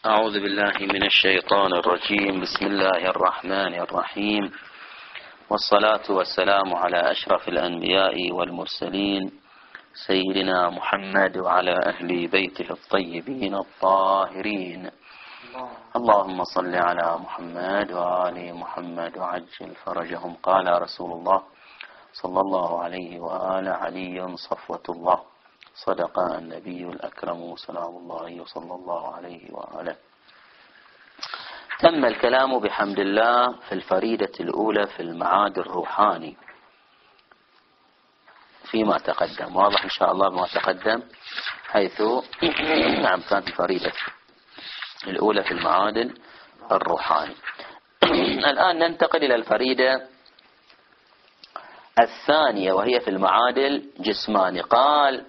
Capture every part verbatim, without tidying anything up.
أعوذ بالله من الشيطان الرجيم. بسم الله الرحمن الرحيم، والصلاة والسلام على أشرف الأنبياء والمرسلين سيدنا محمد وعلى أهل بيته الطيبين الطاهرين. اللهم صل على محمد وآل محمد وعجل فرجهم. قال رسول الله صلى الله عليه وآله: علي صفوة الله، صدق النبي الأكرم سلام الله صلى الله عليه وآله. تم الكلام بحمد الله في الفريدة الأولى في المعاد الروحاني فيما تقدم. واضح إن شاء الله بما تقدم، حيث نعم كانت الفريدة الأولى في المعاد الروحاني. الآن ننتقل إلى الفريدة الثانية وهي في المعاد الجسماني. قال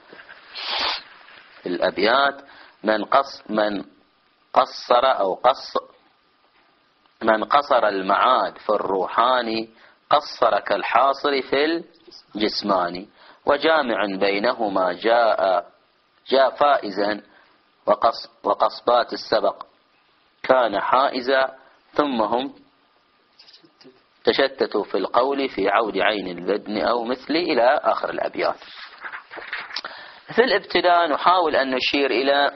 في الأبيات: من قص من قصر أو قص من قصر المعاد في الروحاني قصر كالحاصر في الجسماني، وجامع بينهما جاء جاء فائزا، وقص وقصبات السبق كان حائزا، ثم هم تشتتوا في القول في عود عين البدن أو مثل إلى آخر الأبيات. في الابتداء نحاول أن نشير إلى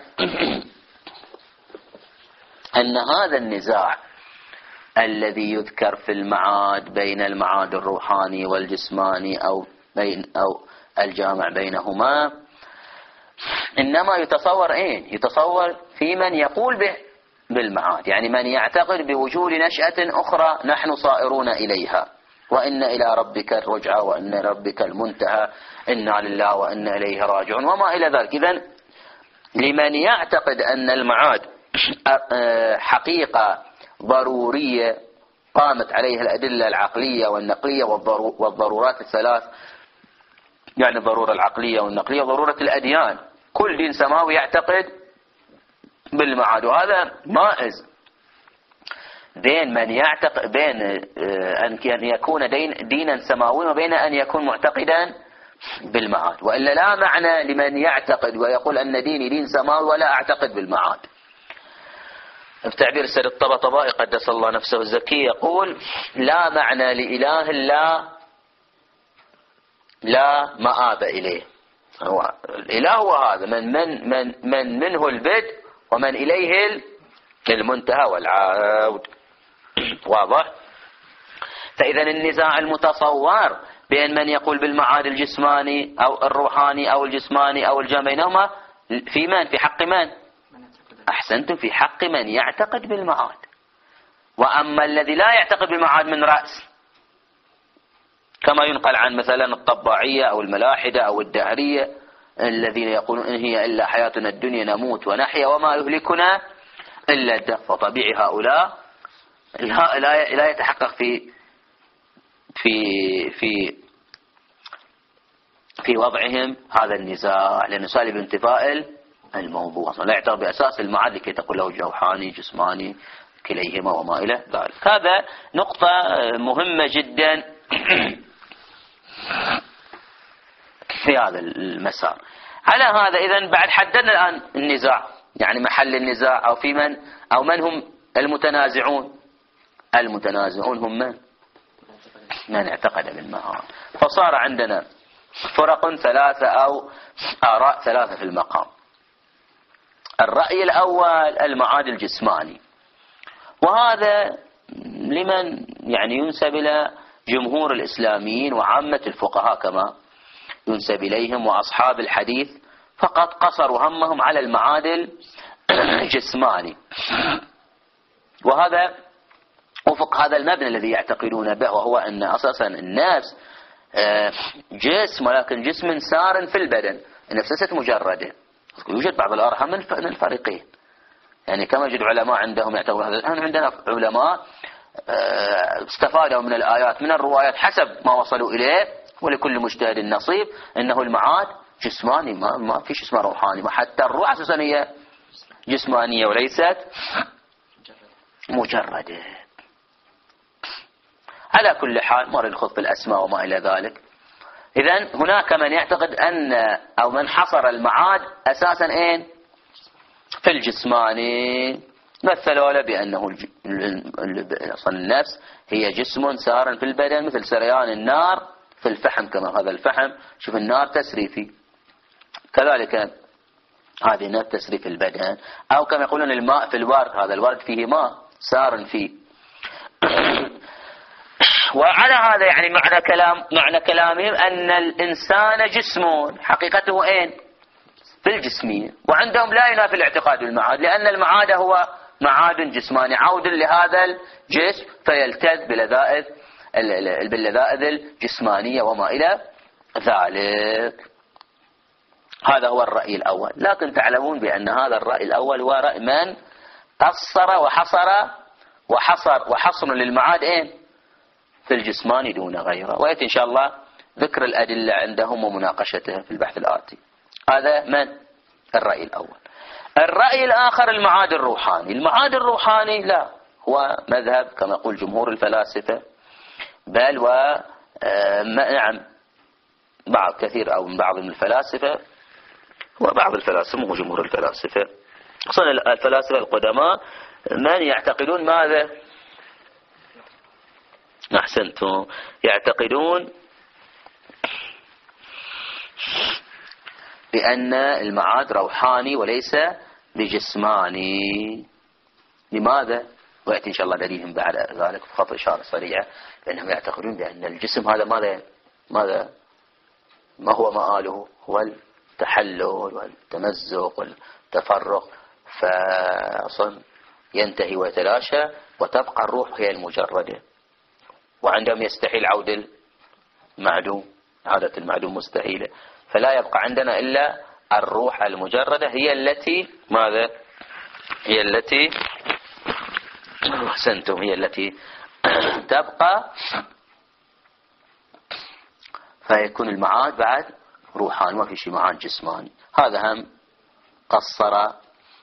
أن هذا النزاع الذي يذكر في المعاد بين المعاد الروحاني والجسماني أو بين أو الجامع بينهما، إنما يتصور إيه؟ يتصور في من يقول به بالمعاد، يعني من يعتقد بوجود نشأة أخرى نحن صائرون إليها، وإن إلى ربك الرجعة، وإن ربك المنتهى، إنا لله وإنا إليه راجعون، وما إلى ذلك. إذن لمن يعتقد أن المعاد حقيقة ضرورية قامت عليها الأدلة العقلية والنقلية والضرورات الثلاث، يعني الضرورة العقلية والنقلية وضرورة الأديان، كل دين سماوي يعتقد بالمعاد، وهذا مائز بين من يعتقد بين أن يكون دين دينا سماويا وبين أن يكون معتقدا بالمعاد. وإلا لا معنى لمن يعتقد ويقول أن ديني دين سماوي ولا أعتقد بالمعاد. بتعبير سيد الطبطبائي قدس الله نفسه الزكي يقول: لا معنى لإله لا لا مآب إليه. هو الإله هو هذا من من من من منه البدء ومن إليه المنتهى والعود. واضح؟ فإذا النزاع المتصور بين من يقول بالمعاد الجسماني أو الروحاني أو الجسماني أو الجمع بينهما في من؟ في حق من؟ أحسنتم، في حق من يعتقد بالمعاد. وأما الذي لا يعتقد بالمعاد من رأس، كما ينقل عن مثلا الطباعية أو الملاحدة أو الدهرية الذين يقولون إن هي إلا حياتنا الدنيا نموت ونحيا وما يهلكنا إلا الدهر، فطبيعي هؤلاء لا, لا, لا يتحقق في في في في وضعهم هذا النزاع، لأنه سالب انتفاء الموضوع، لا يعتبر بأساس المعاد لكي تقول له جوحاني جسماني كليهما وما إلى ذلك. هذا نقطة مهمة جدا في هذا المسار. على هذا إذن بعد حددنا الآن النزاع، يعني محل النزاع أو في من أو من هم المتنازعون. المتنازعون هم من؟ من اعتقد بالمعاد. فصار عندنا فرق ثلاثة أو آراء ثلاثة في المقام. الرأي الأول المعاد الجسماني، وهذا لمن يعني ينسب إلى جمهور الإسلاميين وعامة الفقهاء كما ينسب إليهم وأصحاب الحديث، فقط قصروا همهم على المعاد الجسماني، وهذا وفق هذا المبنى الذي يعتقدون به، وهو أن أساسا النفس جسم، ولكن جسم سار في البدن، النفس ليست مجردة. يوجد بعض الآراء من الفريقين، يعني كما يوجد علماء عندهم يعتبرون هذا. الآن عندنا علماء استفادوا من الآيات من الروايات حسب ما وصلوا إليه، ولكل مجتهد نصيب، إنه المعاد جسماني، ما, ما فيش اسمه روحاني، وحتى الروح أساسا هي جسمانية وليست مجردة. على كل حال ما نخوض في الأسماء وما إلى ذلك. إذن هناك من يعتقد أن أو من حصر المعاد أساسا إيه في الجسماني مثلوا له بأنه أصلا النفس هي جسم سار في البدن مثل سريان النار في الفحم، كما هذا الفحم شوف النار تسري فيه، كذلك هذه النار تسري في البدن. أو كما يقولون الماء في الورد، هذا الورد فيه ماء سار فيه. وعلى هذا يعني معنى كلام معنى كلامهم أن الإنسان جسم حقيقته أين؟ في الجسمية. وعندهم لا ينافي الاعتقاد بالمعاد، لأن المعاد هو معاد جسماني عود لهذا الجسم فيلتذ بلذائذ باللذائذ الجسمانية وما إلى ذلك. هذا هو الرأي الأول. لكن تعلمون بأن هذا الرأي الأول هو رأي من قصر وحصر وحصر وحصر للمعاد أين؟ في الجسماني دون غيره. ويأتي إن شاء الله ذكر الأدلة عندهم ومناقشتها في البحث الآتي. هذا من الرأي الأول. الرأي الآخر المعاد الروحاني. المعاد الروحاني لا هو مذهب كما يقول جمهور الفلاسفة، بل و نعم بعض كثير أو من بعض من الفلاسفة، وبعض الفلاسفة مو جمهور الفلاسفة، خصوصا الفلاسفة القدماء من يعتقدون ماذا؟ أحسنتم، يعتقدون بأن المعاد روحاني وليس بجسماني. لماذا؟ ويأتي إن شاء الله دليلهم بعد ذلك بخط إشارة سريعة، لأنهم يعتقدون بأن الجسم هذا ماذا ماذا ما هو مآله؟ هو التحلل والتمزق والتفرق، فأصلا ينتهي ويتلاشى وتبقى الروح هي المجردة. وعندهم يستحيل عود المعدوم، عادة المعدوم مستحيلة، فلا يبقى عندنا إلا الروح المجردة هي التي ماذا؟ هي التي أحسنتم هي التي تبقى، فيكون المعاد بعد روحاني ما في شيء معاد جسماني. هذا هم قصر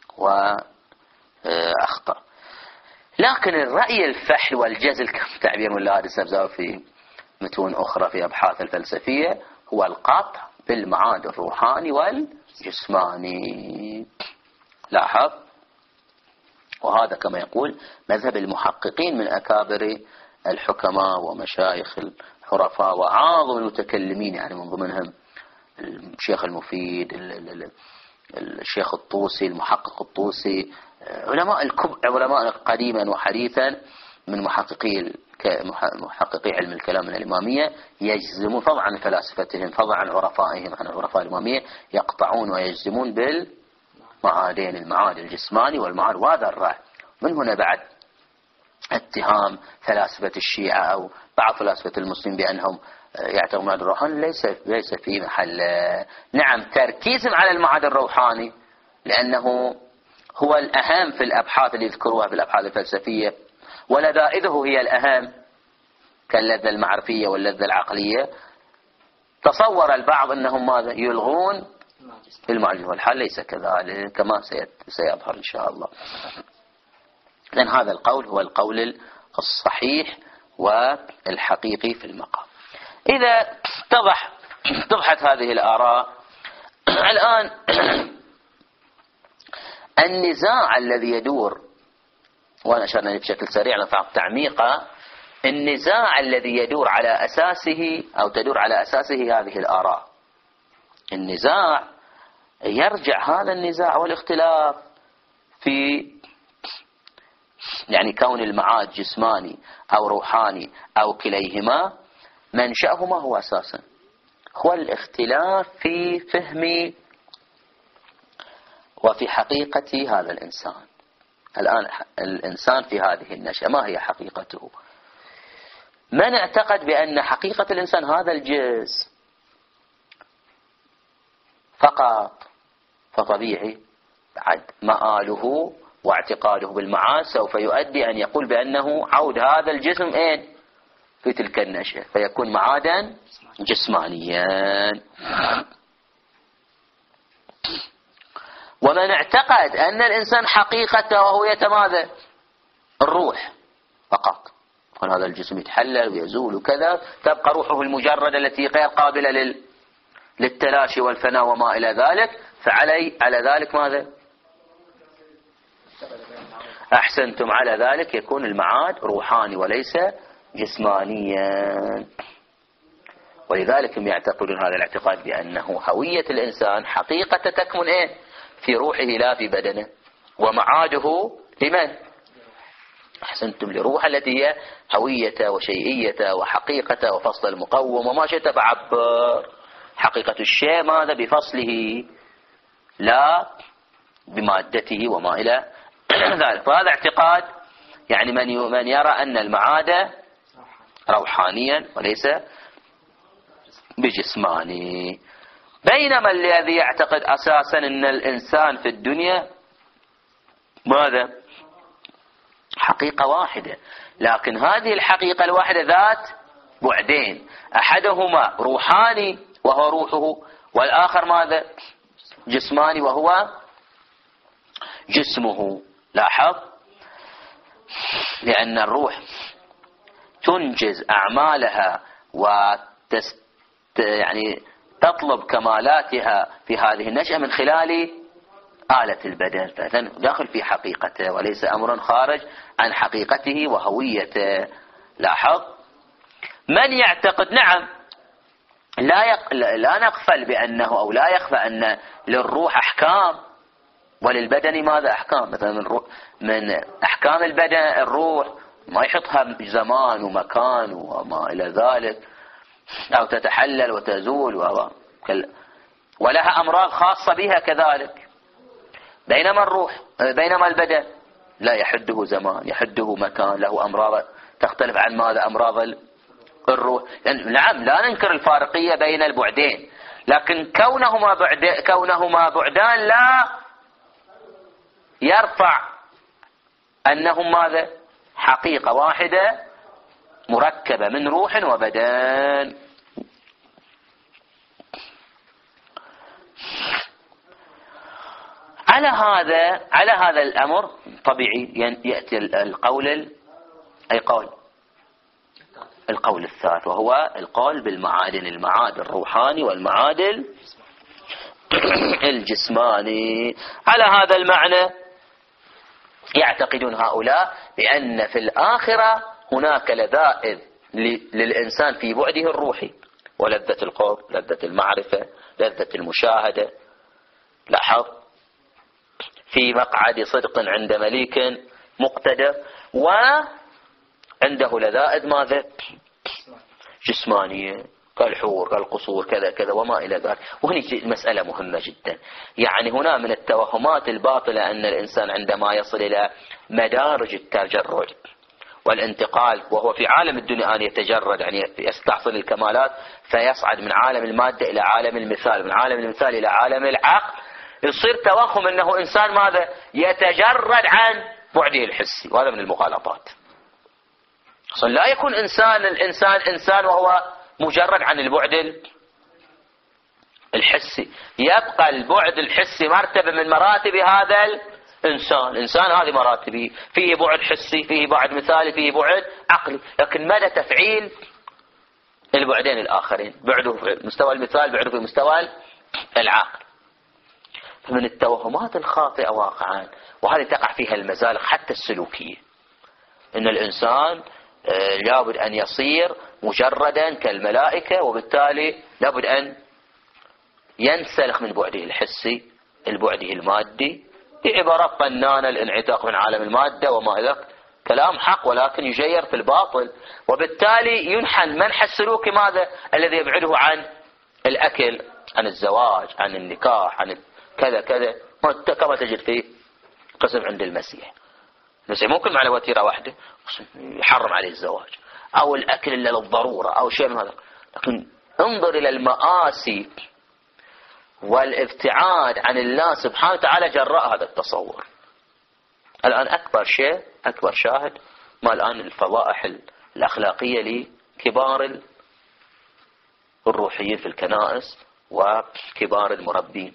وأخطأ. لكن الرأي الفحل والجزل كما تعبير من لا السبزاوي في متون أخرى في أبحاث الفلسفية هو القطع بالمعاد الروحاني والجسماني. لاحظ، وهذا كما يقول مذهب المحققين من أكابر الحكماء ومشايخ الحرفاء وأعظم المتكلمين، يعني من ضمنهم الشيخ المفيد، الشيخ الطوسي، المحقق الطوسي، علماء الكبر علماء قديما وحديثا من محققي محققي علم الكلام من الإمامية يجزمون فضلا عن فلاسفتهم فضلا عن عرفائهم عن عرفاء الإمامية، يقطعون ويجزمون بالمعادين، المعاد الجسماني والمعاد. وهذا الرأي من هنا بعد اتهام فلاسفة الشيعة أو بعض فلاسفة المسلمين بأنهم يعتقدون المعاد الروحاني ليس ليس في محل. نعم تركيزهم على المعاد الروحاني لأنه هو الأهم في الأبحاث اللي يذكروها في الأبحاث الفلسفية، ولذائذه هي الأهم كاللذة المعرفية واللذة العقلية. تصور البعض أنهم ماذا يلغون المعجزة، والحال ليس كذلك كما سيظهر إن شاء الله. لأن هذا القول هو القول الصحيح والحقيقي في المقام. إذا اتضح اتضحت هذه الآراء الآن النزاع الذي يدور، وأنا أشرنا بشكل سريع لنفعل تعميقا، النزاع الذي يدور على أساسه أو تدور على أساسه هذه الآراء. النزاع يرجع هذا النزاع والاختلاف في يعني كون المعاد جسماني أو روحاني أو كليهما، منشأه ما هو أساسا؟ هو الاختلاف في فهم وفي حقيقة هذا الإنسان. الآن الإنسان في هذه النشأة ما هي حقيقته؟ من اعتقد بأن حقيقة الإنسان هذا الجسم فقط، فطبيعي بعد مآله واعتقاده بالمعاد سوف يؤدي أن يقول بأنه عود هذا الجسم إيه في تلك النشأة، فيكون معادا جسمانيا. ومن اعتقد أن الإنسان حقيقته وهو يتماذى الروح فقط، يكون هذا الجسم يتحلل ويزول وكذا، تبقى روحه المجردة التي غير قابلة لل... للتلاشي والفناء وما إلى ذلك، فعلي على ذلك ماذا أحسنتم، على ذلك يكون المعاد روحاني وليس جسمانيا. ولذلك هم يعتقدون هذا الاعتقاد بأنه هوية الإنسان حقيقة تكمن إيه؟ في روحه لا في بدنه، ومعاده لمن؟ أحسنتم، لروح التي هي هوية وشيئية وحقيقة وفصل المقوم وما شئت فعبر. حقيقة الشيء ماذا؟ بفصله لا بمادته وما إلى ذلك. فهذا اعتقاد يعني من من يرى أن المعاد روحانيا وليس بجسماني. بينما الذي يعتقد أساسا أن الإنسان في الدنيا ماذا؟ حقيقة واحدة، لكن هذه الحقيقة الواحدة ذات بعدين، أحدهما روحاني وهو روحه، والآخر ماذا؟ جسماني وهو جسمه. لاحظ، لأن الروح تنجز أعمالها وتست يعني تطلب كمالاتها في هذه النشأة من خلال آلة البدن، فإذن داخل في حقيقته وليس أمر خارج عن حقيقته وهويته. لاحظ، من يعتقد نعم لا يق... لا نغفل بأنه أو لا يخفى أن للروح أحكام وللبدن ماذا؟ أحكام. مثلا من, رو... من أحكام البدن الروح ما يحطها زمان ومكان وما إلى ذلك، أو تتحلل وتزول و... ولها أمراض خاصة بها كذلك. بينما الروح بينما البدن لا يحده زمان، يحده مكان، له أمراض تختلف عن ماذا؟ أمراض الروح. يعني نعم لا ننكر الفارقية بين البعدين، لكن كونهما بعد كونهما بعدان لا يرفع أنهم ماذا؟ حقيقة واحدة مركبة من روح وبدن. على هذا على هذا الأمر طبيعي يأتي القول أي قول القول الثالث، وهو القول بالمعادن، المعاد الروحاني والمعاد الجسماني. على هذا المعنى يعتقدون هؤلاء بأن في الآخرة هناك لذائذ للإنسان في بعده الروحي، ولذة القرب، لذة المعرفة، لذة المشاهدة. لاحظ، في مقعد صدق عند مليك مقتدر، وعنده لذائذ ماذا؟ جسمانية كالحور كالقصور كذا كذا وما إلى ذلك. وهنا المسألة مهمة جدا. يعني هنا من التوهمات الباطلة أن الإنسان عندما يصل إلى مدارج التجرد والانتقال وهو في عالم الدنيا أن يتجرد، يعني يستحصل الكمالات فيصعد من عالم المادة إلى عالم المثال، من عالم المثال إلى عالم العقل، يصير توهم أنه إنسان ماذا؟ يتجرد عن بعده الحسي. وهذا من المغالطات. أصلا لا يكون إنسان الإنسان إنسان وهو مجرد عن البعد الحسي، يبقى البعد الحسي مرتبة من مراتب هذا الإنسان. الإنسان هذه مراتبه، فيه بعد حسي، فيه بعد مثالي، فيه بعد عقلي، لكن مدى تفعيل البعدين الآخرين، بعده في مستوى المثال، بعده في مستوى العقل. فمن التوهمات الخاطئة واقعا، وهذه تقع فيها المزالق حتى السلوكية، إن الإنسان لابد أن يصير مجردا كالملائكة، وبالتالي لابد أن ينسلخ من بعده الحسي البعده المادي بعبارات طنانة، الانعتاق من عالم المادة وما إلى ذلك. كلام حق ولكن يجير في الباطل، وبالتالي ينحل منح السلوك ماذا؟ الذي يبعده عن الأكل، عن الزواج، عن النكاح، عن كذا كذا، كما تجد في قسم عند المسيح. المسيح ممكن على وتيرة واحدة يحرم عليه الزواج أو الأكل إلا للضرورة أو شيء من هذا، لكن انظر إلى المآسي والابتعاد عن الله سبحانه وتعالى جراء هذا التصور. الآن أكبر شيء، أكبر شاهد ما الآن الفضائح الأخلاقية لكبار الروحيين في الكنائس وكبار المربين،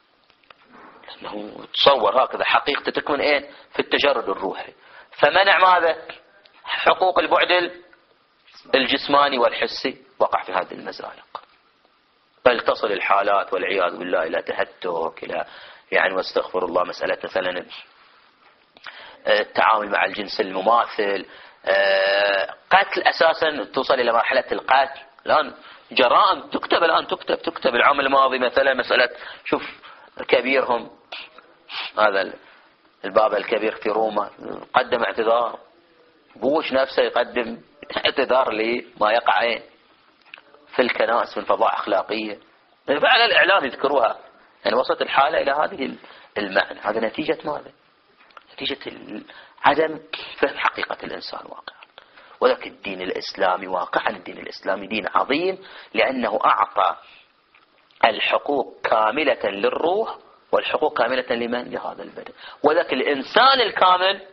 لأنه تصور هكذا حقيقة تكون إيه؟ في التجرد الروحي، فمنع ماذا؟ حقوق البعد الجسماني والحسي، وقع في هذه المزالق، بل تصل الحالات والعياذ بالله إلى تهتك، إلى يعني واستغفر الله مسألة مثلا التعامل مع الجنس المماثل، قتل أساسا توصل إلى مرحلة القتل. الآن جرائم تكتب، الآن تكتب تكتب العام الماضي مثلا مسألة، شوف كبيرهم هذا البابا الكبير في روما قدم اعتذار، بوش نفسه يقدم اعتذار لما يقع في الكنائس من فضائح أخلاقية. فعلا الإعلام يذكروها، يعني وصلت الحالة إلى هذه المعنى. هذا نتيجة ماذا؟ نتيجة عدم فهم حقيقة الإنسان واقعا. ولكن الدين الإسلامي واقعا الدين الإسلامي دين عظيم، لأنه أعطى الحقوق كاملة للروح والحقوق كاملة لمن؟ لهذا البدن. ولكن الإنسان الكامل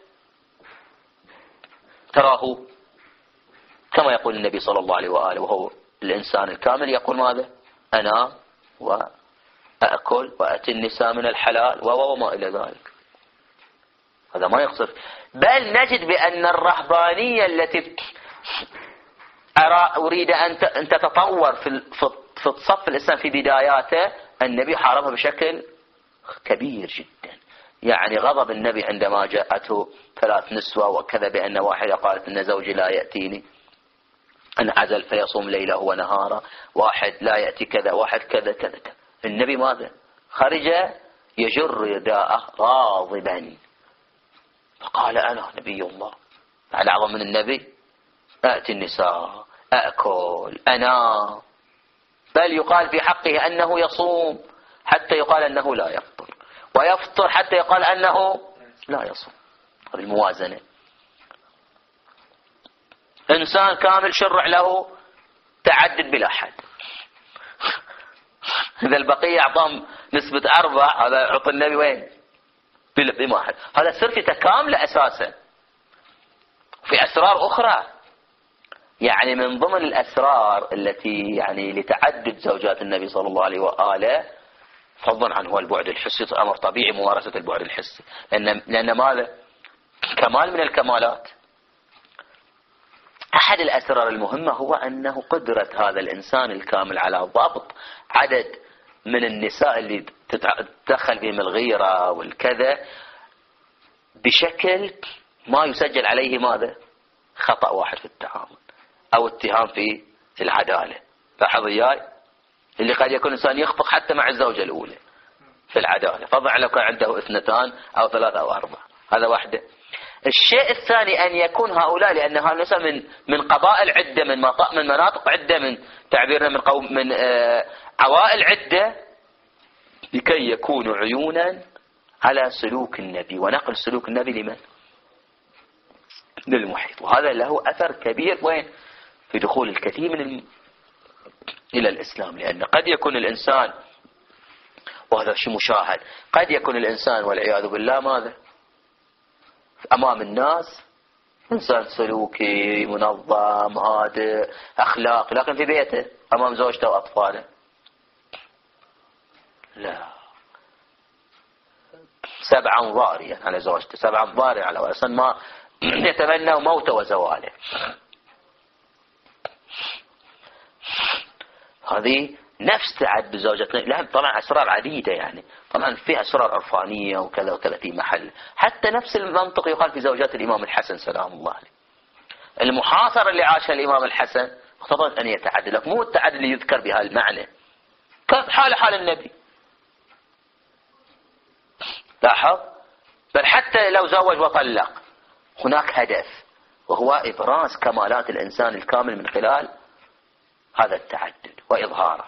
تراه كما يقول النبي صلى الله عليه وآله، وهو الإنسان الكامل يقول ماذا؟ أنا وأأكل وأتي النساء من الحلال وما إلى ذلك. هذا ما يقصد. بل نجد بأن الرهبانية التي أرى أريد أن تتطور في في الصف الإسلام في بداياته، النبي حاربها بشكل كبير جدا. يعني غضب النبي عندما جاءته ثلاث نسوة وكذا بأن واحدة قالت أن زوجي لا يأتيني، انعزل فيصوم ليله ونهاره، واحد لا يأتي كذا، واحد كذا كذا كذا. النبي ماذا؟ خرج يجر رداءه غاضبا فقال أنا نبي الله. على أعظم من النبي؟ أأتي النساء، أأكل، أنا. بل يقال في حقه أنه يصوم حتى يقال أنه لا يفطر، ويفطر حتى يقال أنه لا يصوم. هذه الموازنة. إنسان كامل شرع له تعدد بلا حد. إذا البقية أعطاهم نسبة أربع، هذا عطى النبي وين؟ بواحد. هذا سر في تكامل أساسا. في أسرار أخرى، يعني من ضمن الأسرار التي يعني لتعدد زوجات النبي صلى الله عليه وآله، فضلا عنه البعد الحسي، أمر طبيعي ممارسة البعد الحسي، لأن, لأن ماذا؟ كمال من الكمالات. أحد الأسرار المهمة هو أنه قدرة هذا الإنسان الكامل على ضبط عدد من النساء اللي تدخل بهم الغيرة والكذا بشكل ما يسجل عليه ماذا؟ خطأ واحد في التعامل أو اتهام في العدالة. لاحظ إياي اللي قد يكون إنسان يخطئ حتى مع الزوجة الأولى في العدالة، فضع لو كان عنده اثنتان أو ثلاثة أو أربعة. هذا واحدة. الشيء الثاني أن يكون هؤلاء، لأن هؤلاء من من قبائل عدة، من من مناطق عدة، من تعبيرنا من قوم من آه عوائل عدة، لكي يكونوا عيونا على سلوك النبي ونقل سلوك النبي لمن؟ للمحيط. وهذا له أثر كبير وين؟ في دخول الكثير من الم... إلى الإسلام. لأن قد يكون الإنسان، وهذا شيء مشاهد، قد يكون الإنسان والعياذ بالله ماذا؟ أمام الناس إنسان سلوكي منظم هادئ أخلاق، لكن في بيته أمام زوجته وأطفاله لا، سبع أنظار على زوجته، سبع أنظار على أصلا ما يتمنى موته وزواله. هذه نفس تعد بزوجته. لا طبعا أسرار عديدة، يعني طبعا في أسرار عرفانية وكذا وكذا في محل. حتى نفس المنطق يقال في زوجات الإمام الحسن سلام الله عليه. المحاصرة اللي عاشها الإمام الحسن اقتضت أن يتعدد، لك مو التعدد اللي يذكر بها المعنى، كانت حال حال النبي. لاحظ. بل حتى لو زوج وطلق هناك هدف، وهو إبراز كمالات الإنسان الكامل من خلال هذا التعدد وإظهاره.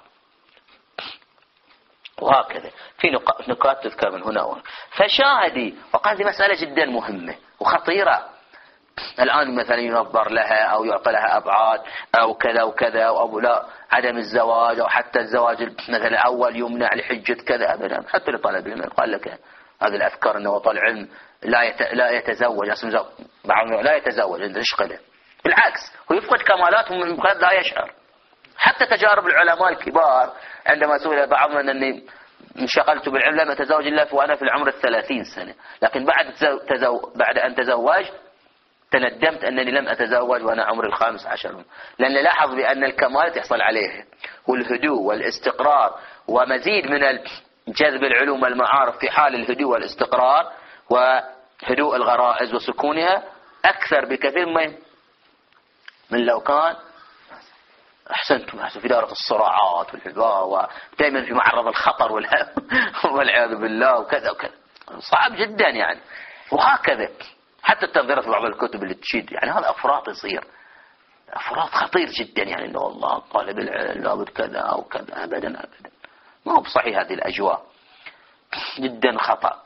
وهكذا في نقاط تذكر من هنا وهنا. فشاهدي، وقال دي مسألة جدا مهمة وخطيرة. الآن مثلا ينظر لها أو يعطى لها أبعاد أو كذا وكذا، أو لا عدم الزواج، أو حتى الزواج مثلا الأول يمنع لحجة كذا أبدا. حتى لطالب العلم قال لك هذه الأفكار أنه طالب العلم لا لا يتزوج، بعضهم لا يتزوج عند إشقله. بالعكس هو يفقد كمالاته من قد لا يشعر. حتى تجارب العلماء الكبار عندما سئل بعضهم أنني انشغلت بالعلم لم أتزوج إلا وأنا في العمر الثلاثين سنة، لكن بعد تزو... بعد أن تزوج تندمت أنني لم أتزوج وأنا عمر الخامس عشر. لأن لاحظ بأن الكمال تحصل عليه والهدوء والاستقرار ومزيد من جذب العلوم والمعارف في حال الهدوء والاستقرار، هدوء الغرائز وسكونها أكثر بكثير من من لو كان أحسنتم في دائرة الصراعات والحباء ودائما في معرض الخطر والعياذ بالله وكذا وكذا. صعب جدا يعني. وهكذا حتى التنظير في بعض الكتب اللي تشيد يعني هذا أفراط يصير، أفراط خطير جدا يعني إنه الله قال بالعلم لابد كذا أو كذا. أبدا أبدا ما هو بصحيح هذه الأجواء، جدا خطأ.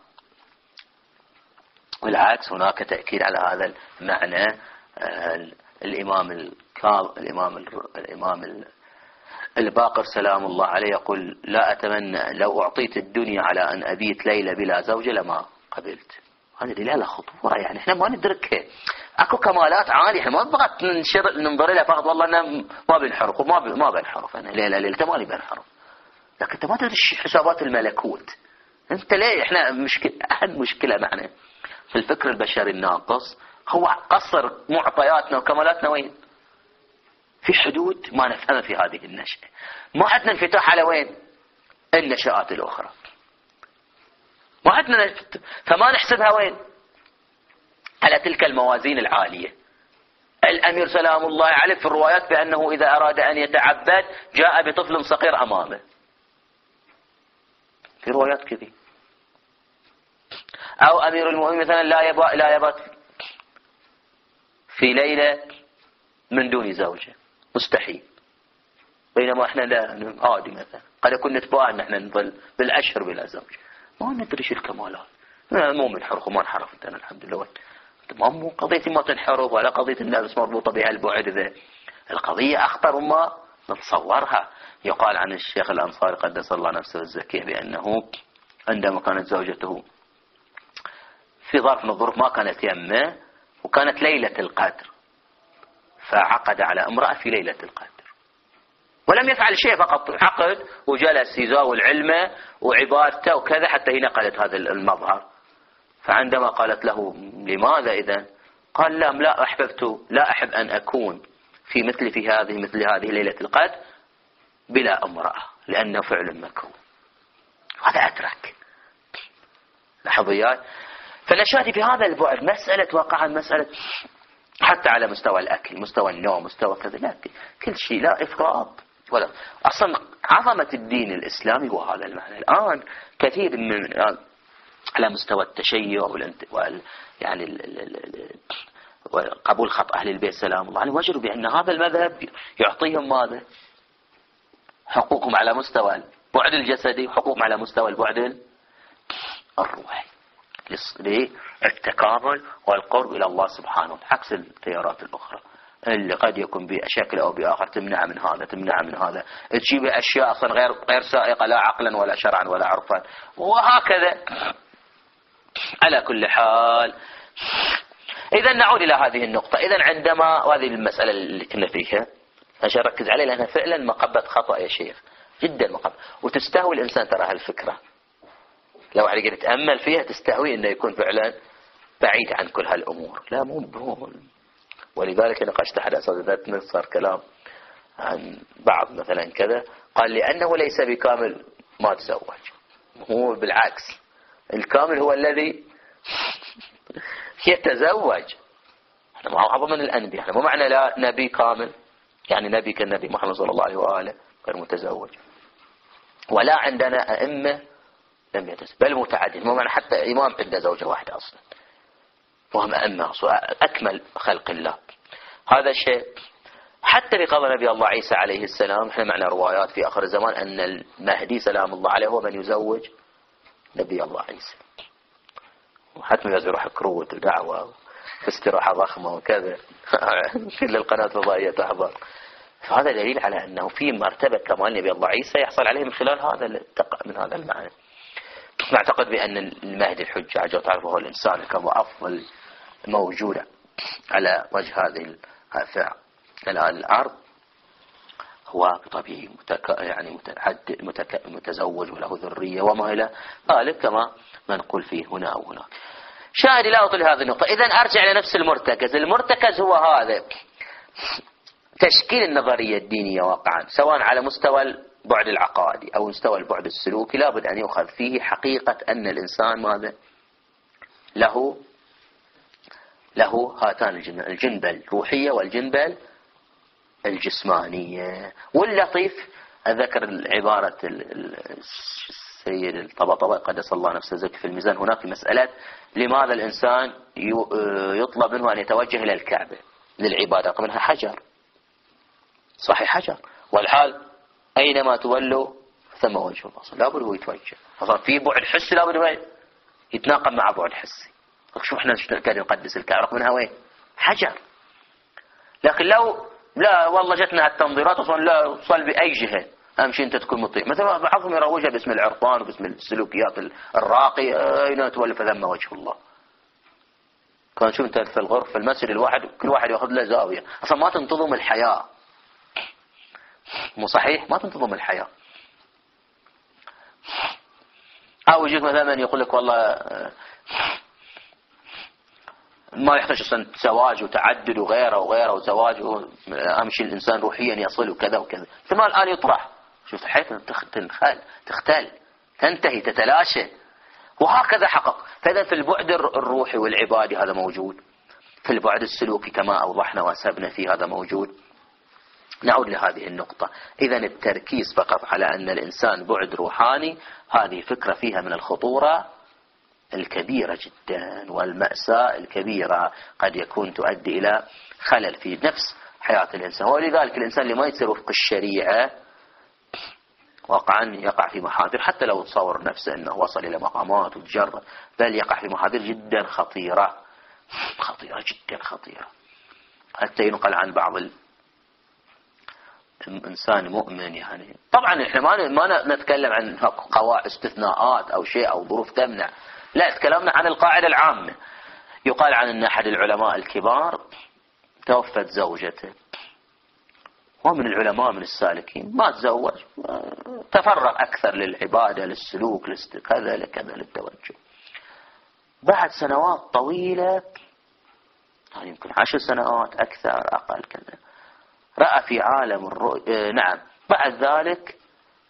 والعكس هناك تأكيد على هذا المعنى. الإمام الكاظم الإمام الإمام الباقر سلام الله عليه يقول لا أتمنى لو أعطيت الدنيا على أن أبيت ليلة بلا زوجة لما قبلت. هذه دلالة خطورة يعني احنا ما ندركها. اكو كمالات عالية احنا ما فقط ننظر لها فقط والله انا ما بنحرف وما ما بنحرف انا ليلة ليلة مالي بنحرف، لكن انت ما تدري حسابات الملكوت. انت ليه احنا مشكلة احد مشكلة معنا في الفكر البشري الناقص هو قصر معطياتنا وكمالاتنا وين؟ في حدود ما نفهمها في هذه النشأة. ما عندنا انفتاح على وين؟ النشآت الأخرى. ما عندنا، فما نحسبها وين؟ على تلك الموازين العالية. الأمير سلام الله عليه في الروايات بأنه إذا أراد أن يتعبد جاء بطفل صغير أمامه، في روايات كذي. أو أمير المؤمنين مثلا لا يبات لا يبات في ليلة من دون زوجة، مستحيل. بينما احنا لا عادي مثلا قد يكون نتباهى ان احنا نظل بالاشهر بلا زوج. ما ندري شو الكمالات. مو منحرف وما انحرفت انا الحمد لله. مو قضيتي ما تنحرف ولا قضية الناس مربوطة بهالبعد ذا. القضية اخطر ما نتصورها. يقال عن الشيخ الانصاري قدس الله نفسه الزكية بانه عندما كانت زوجته في ظرف من الظروف ما كانت يمه وكانت ليلة القدر، فعقد على امرأة في ليلة القدر ولم يفعل شيء، فقط عقد وجلس يزاول علمه وعبادته وكذا حتى هي نقلت هذا المظهر. فعندما قالت له لماذا إذن؟ قال لا لا أحببت لا أحب أن أكون في مثل في هذه مثل هذه ليلة القدر بلا امرأة لأنه فعل مكروه. هذا أترك لحظيات. فنشاتي في هذا البعد مسألة واقعا مسألة حتى على مستوى الأكل، مستوى النوم، مستوى كذا، لا كل شيء لا إفراط ولا. أصلا عظمة الدين الإسلامي هو هذا المعنى. الآن كثير من على مستوى التشيع وال يعني قبول خط أهل البيت سلام الله عليهم وجدوا بأن هذا المذهب يعطيهم ماذا؟ حقوقهم على مستوى البعد الجسدي وحقوقهم على مستوى البعد الروحي للتكامل والقرب إلى الله سبحانه وتعالى، عكس التيارات الأخرى اللي قد يكون بشكل أو بآخر تمنع من هذا تمنع من هذا، تجيب أشياء أصلا غير غير سائقة لا عقلا ولا شرعا ولا عرفا وهكذا. على كل حال إذا نعود إلى هذه النقطة. إذا عندما وهذه المسألة اللي كنا فيها عشان نركز عليه لأنها فعلا مقبة خطأ يا شيخ، جدا مقبة، وتستهوي الإنسان ترى هالفكرة لو على قد تأمل فيها تستهوي إنه يكون فعلا بعيد عن كل هالأمور. لا مو مو ولذلك نقشت أحد أساتذتنا صار كلام عن بعض مثلا كذا قال لأنه ليس بكامل ما تزوج، هو بالعكس الكامل هو الذي يتزوج. احنا ما أعظم من الأنبياء، احنا مو معنى لا نبي كامل يعني نبي كالنبي محمد صلى الله عليه وآله كان متزوج، ولا عندنا أئمة لم يتزوج بل متعدد، مو معنى حتى إمام عنده زوجة واحدة أصلا وهم أئمة أكمل خلق الله. هذا الشيء حتى بقضاء نبي الله عيسى عليه السلام احنا معنا روايات في آخر الزمان أن المهدي سلام الله عليه هو من يزوج نبي الله عيسى، وحتى يزور روح كروت ودعوة في استراحة ضخمة وكذا كل القناة الفضائية تحضر. فهذا دليل على أنه في مرتبة كمال نبي الله عيسى يحصل عليه من خلال هذا من هذا المعنى. نعتقد بأن المهدي الحجة عجل تعرفه هو الإنسان كما أفضل موجودة على وجه هذه الأرض، هو طبيعي متك... يعني متعدد متك... متزوج وله ذرية وما إلى ذلك كما نقول فيه هنا أو هناك. شاهد لا أطل هذه النقطة. إذن أرجع إلى نفس المرتكز. المرتكز هو هذا تشكيل النظرية الدينية واقعا سواء على مستوى البعد العقائدي أو مستوى البعد السلوكي، لابد أن يؤخذ فيه حقيقة أن الإنسان ماذا له له هاتان الجنبة الروحية والجنبة الجسمانية. واللطيف أذكر عبارة السيد الطبطبائي قدس الله نفسه زكي في الميزان هناك مسألة لماذا الإنسان يطلب منه أن يتوجه إلى الكعبة للعبادة، منها حجر، صحيح حجر، والحال أينما تولوا ثم وجه الله، لابد هو يتوجه. أصلا في بعد حسي لابد هو يتناقض مع بعد حسي. شوف احنا قاعدين نقدس الكعبة رغم انها وين حجر. لكن لو لا والله جتنا هالتنظيرات اصلا لا صل باي جهه امشي انت تكون مطيع، مثلا بعضهم يروجها باسم العرفان وباسم السلوكيات الراقيه، اين تولي فثم وجه الله. كان شوف انت في الغرف في المسجد الواحد كل واحد ياخذ له زاويه، اصلا ما تنتظم الحياه، مو صحيح؟ ما تنتظم الحياه. او يجيك مثلا يقول لك والله ما يحتاج اصلا زواج وتعدد وغيره وغيره وزواج، اهم شيء الانسان روحيا يصل وكذا وكذا، ثم الان يطرح شوف حياتنا تختل تختل تنتهي تتلاشى، وهكذا حقق. فاذا في البعد الروحي والعبادي هذا موجود، في البعد السلوكي كما اوضحنا واسهبنا فيه هذا موجود. نعود لهذه النقطة. إذن التركيز فقط على أن الإنسان بعد روحاني هذه فكرة فيها من الخطورة الكبيرة جدا والمأساة الكبيرة، قد يكون تؤدي إلى خلل في نفس حياة الإنسان. ولذلك الإنسان اللي ما يصير وفق الشريعة واقعا يقع في محاذير، حتى لو تصور نفسه أنه وصل إلى مقامات وتجرد، بل يقع في محاذير جدا خطيرة خطيرة جدا خطيرة. حتى ينقل عن بعض الإنسان مؤمن، يعني طبعا احنا ما ما نتكلم عن قواعد استثناءات أو شيء أو ظروف تمنع، لا تكلمنا عن القاعدة العامة. يقال عن أن أحد العلماء الكبار توفت زوجته، ومن العلماء من السالكين ما تزوج، تفرغ أكثر للعبادة للسلوك كذا لكذا للتوجه. بعد سنوات طويلة يعني يمكن عشر سنوات أكثر أقل كذا، رأى في عالم الرؤيا نعم بعد ذلك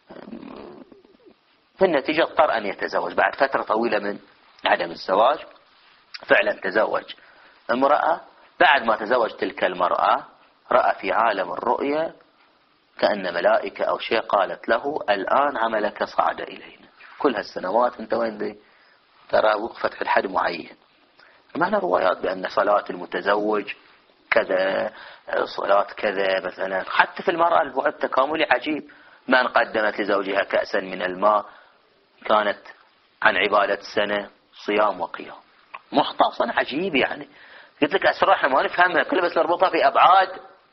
في النتيجة اضطر أن يتزوج بعد فترة طويلة من عدم الزواج. فعلا تزوج امرأة، بعد ما تزوج تلك المرأة رأى في عالم الرؤيا كأن ملائكة أو شيء قالت له الآن عملك صعد إلينا، كل هالسنوات انت وين دي؟ ترى وقفت في الحد معين. معنا روايات بأن صلاة المتزوج كذا، صلاة كذا مثلا. حتى في المرأة البعد تكاملي عجيب، من قدمت لزوجها كأسا من الماء كانت عن عبادة سنة صيام وقيام. محتاصا عجيب، يعني قلت لك أسرار احنا ما نفهمها كلها بس نربطها في أبعاد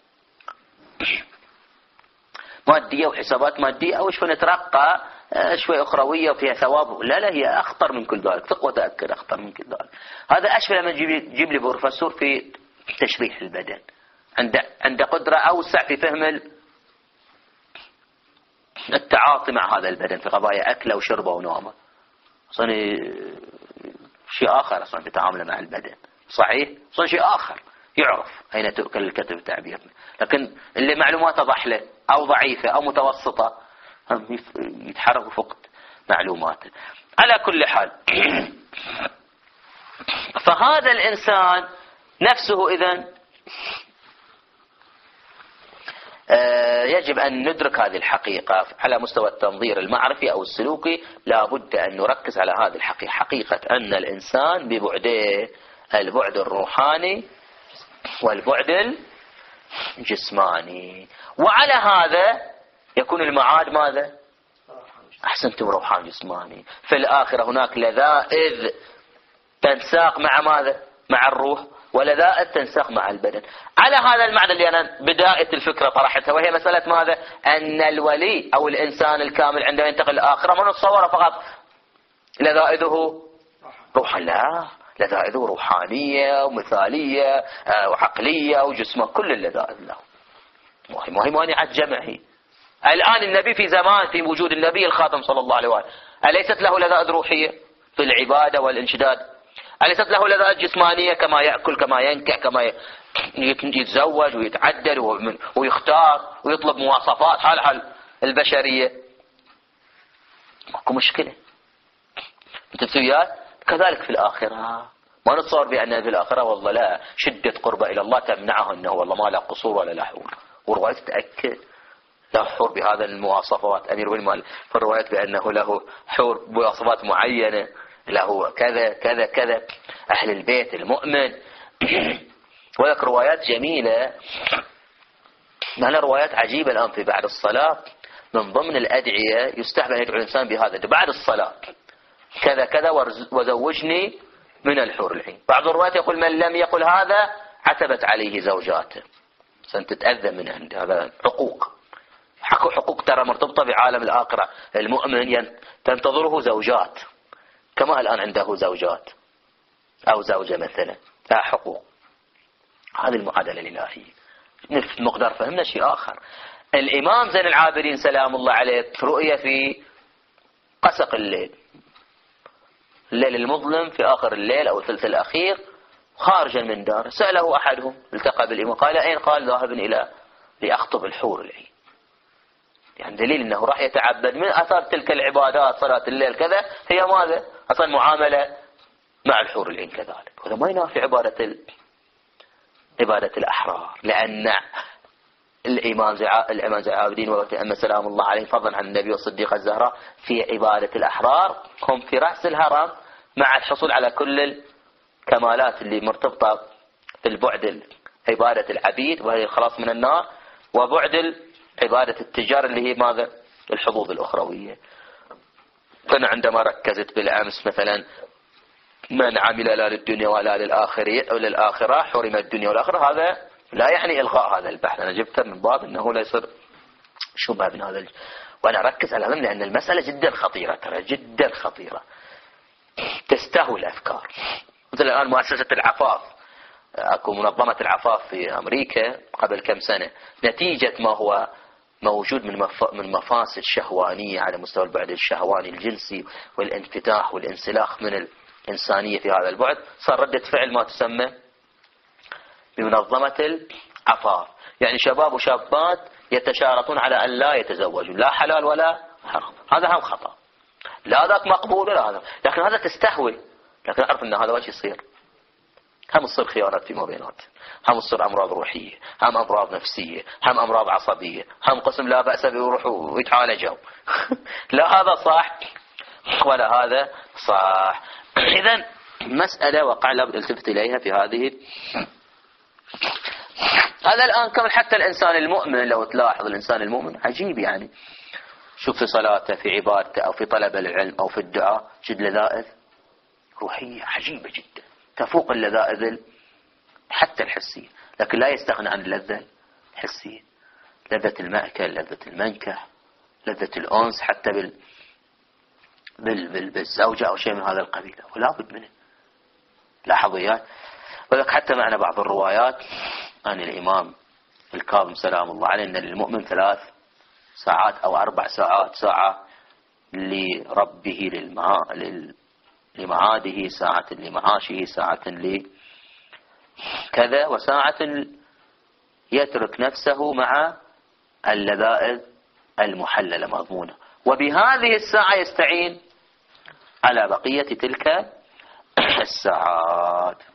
مادية وحسابات مادية أو شوي نترقى شوي أخروية وفيها ثواب. لا لا هي أخطر من كل ذلك، تقوى تأكد أخطر من كل ذلك. هذا أشبه لما تجيب لي بروفيسور في تشريح البدن، عنده عنده قدرة أوسع في فهم التعاطي مع هذا البدن في قضايا أكله وشربه ونومه. أصلا شيء آخر أصلا في تعامله مع البدن، صحيح أصلا شيء آخر، يعرف أين تؤكل الكتف تعبيرنا. لكن اللي معلوماته ضحلة أو ضعيفة أو متوسطة يتحرك فقد معلوماته. على كل حال فهذا الإنسان نفسه إذن يجب أن ندرك هذه الحقيقة على مستوى التنظير المعرفي أو السلوكي. لا بد أن نركز على هذه الحقيقة، حقيقة أن الإنسان ببعدين، البعد الروحاني والبعد الجسماني. وعلى هذا يكون المعاد ماذا؟ أحسنتم، روحاني جسماني. في الآخرة هناك لذائذ تنساق مع ماذا؟ مع الروح، ولذائذ تنساق مع البدن. على هذا المعنى اللي أنا بداية الفكرة طرحتها، وهي مسألة ماذا؟ أن الولي أو الإنسان الكامل عندما ينتقل الآخرة ما نتصور فقط لذائذه روحا، لا، لذائذه روحانية ومثالية وعقلية وجسمه، كل اللذائذ له. وهي مانعة جمعه. الآن النبي في زمان في وجود النبي الخاتم صلى الله عليه وآله أليست له لذائذ روحية في العبادة والانشداد؟ أليست له لذائذ جسمانية كما يأكل كما ينكح كما يتزوج ويتعدل ويختار ويطلب مواصفات حال حال البشرية؟ ماكو مشكلة. كذلك في الآخرة ما نتصور بأن في الآخرة والله لا شدة قربة إلى الله تمنعه أنه والله ما له قصور ولا له حور، والرواية تتأكد له حور بهذا المواصفات. أمير بالمال في الرواية بأنه له حور بمواصفات معينة، له كذا كذا كذا، أهل البيت المؤمن. ولك روايات جميلة، معنا روايات عجيبة الآن في بعد الصلاة من ضمن الأدعية يستحب أن يدعو الإنسان بهذا بعد الصلاة كذا كذا وزوجني من الحور العين. بعض الروايات يقول من لم يقل هذا عتبت عليه زوجاته، سنتتأذى من عند هذا حقوق حقوق ترى مرتبطة بعالم الآخرة. المؤمن تنتظره زوجات كما الآن عنده زوجات أو زوجة مثلا، لا حقوق. هذه المعادلة الإلهية. مقدار فهمنا شيء آخر. الإمام زين العابدين سلام الله عليه رؤية في قسق الليل، الليل المظلم في آخر الليل أو الثلث الأخير، خارجا من داره. سأله أحدهم التقى بالإمام قال أين؟ قال ذاهب إلى لأخطب الحور العين. يعني دليل أنه راح يتعبد من أثار تلك العبادات صلاة الليل كذا، هي ماذا؟ أصلا معاملة مع الحور العين كذلك. وهذا ما ينافي عبادة ال... عبادة الأحرار، لأن الإمام زع... الإمام زين العابدين وأما سلام الله عليه فضلا عن النبي والصديقة الزهراء في عبادة الأحرار هم في رأس الهرم مع الحصول على كل الكمالات اللي مرتبطة في البعد عبادة العبيد وهي الخلاص من النار، وبعد عبادة التجار اللي هي ماذا؟ الحظوظ الأخروية. فأنا عندما ركزت بالأمس مثلا من عمل لا للدنيا ولا للآخرة أو للآخرة حرم الدنيا والآخرة، هذا لا يعني إلغاء هذا البحث، أنا جبته من باب أنه لا يصير شبهة من هذا الج... وأنا أركز على الأمر لأن المسألة جدا خطيرة، ترى جدا خطيرة تستهوي الأفكار. مثل الآن مؤسسة العفاف، أكو منظمة العفاف في أمريكا قبل كم سنة، نتيجة ما هو موجود من مف... من مفاسد شهوانية على مستوى البعد الشهواني الجنسي والانفتاح والانسلاخ من الإنسانية في هذا البعد، صار ردة فعل ما تسمى بمنظمة العفاف. يعني شباب وشابات يتشارطون على أن لا يتزوجوا، لا حلال ولا حرام. هذا هم خطأ، لا ذاك مقبول ولا هذا، لكن هذا تستهوي. لكن أعرف أن هذا وش يصير، هم تصير خيانات فيما بينات، هم تصير أمراض روحية، هم أمراض نفسية، هم أمراض عصبية، هم قسم لا بأس به يروحوا ويتعالجوا. لا هذا صح ولا هذا صح. إذن مسألة وقع لابد التفت إليها في هذه. هذا الآن كمان حتى الإنسان المؤمن لو تلاحظ الإنسان المؤمن عجيب، يعني شوف في صلاته في عبادته أو في طلب العلم أو في الدعاء جد لذائذ روحية عجيبة جدا تفوق اللذائذ حتى الحسية، لكن لا يستغنى عن اللذة الحسية، لذة المأكل، لذة المنكح، لذة الأنس حتى بال... بال... بال... بالزوجة أو شيء من هذا القبيل، ولا بد منه. لاحظوا إياه. ولك حتى معنا بعض الروايات عن الإمام الكاظم سلام الله عليه أن للمؤمن ثلاث ساعات أو أربع ساعات، ساعة لربه للمع... لل... لمعاده، ساعة لمعاشه، ساعة لكذا، وساعة يترك نفسه مع اللذائذ المحللة مضمونة، وبهذه الساعة يستعين على بقية تلك الساعات.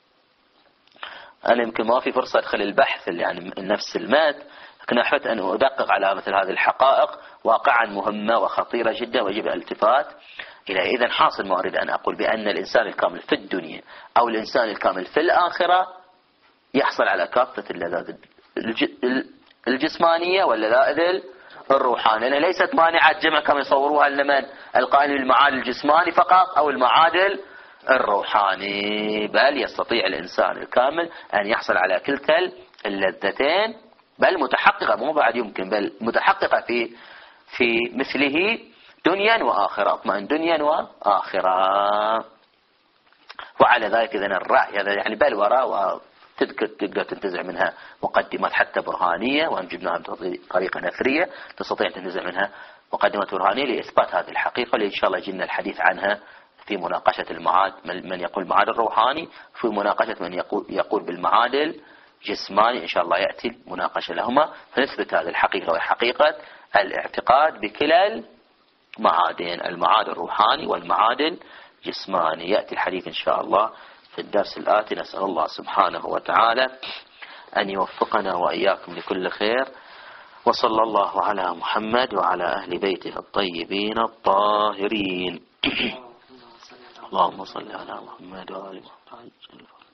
أنا يمكن ما في فرصة أدخل البحث يعني نفس المات، لكن أحب أن أدقق على مثل هذه الحقائق واقعا مهمة وخطيرة جدا ويجب الالتفات إلى. إذن حاصل ما أريد أن أقول بأن الإنسان الكامل في الدنيا أو الإنسان الكامل في الآخرة يحصل على كافة اللذائذ الجسمانية واللذائذ الروحانية، لأنها ليست مانعة جمع كما يصوروها لمن القائل بالمعادل الجسماني فقط أو المعادل الروحاني، بل يستطيع الإنسان الكامل أن يحصل على كلتا اللذتين، بل متحققة، مو بعد يمكن، بل متحققة في في مثله دنيا وآخرة، اطمئن دنيا وآخرة. وعلى ذلك إذن الرأي هذا يعني بل وراء، وتذكر تقدر تنتزع منها مقدمات حتى برهانية، وأن جبناها بطريقة نثرية تستطيع أن تنتزع منها مقدمات برهانية لإثبات هذه الحقيقة، اللي إن شاء الله يجينا الحديث عنها في مناقشة المعاد، من يقول معادل روحاني، في مناقشة من يقول يقول بالمعادل جسماني، إن شاء الله يأتي مناقشة لهما فنثبت هذه الحقيقة، وحقيقة الاعتقاد بكلا المعادن، المعادن الروحاني والمعادن جسماني. يأتي الحديث إن شاء الله في الدرس الآتي. نسأل الله سبحانه وتعالى أن يوفقنا وإياكم لكل خير، وصلى الله على محمد وعلى أهل بيته الطيبين الطاهرين. اللهم صل على محمد وعلى آل محمد.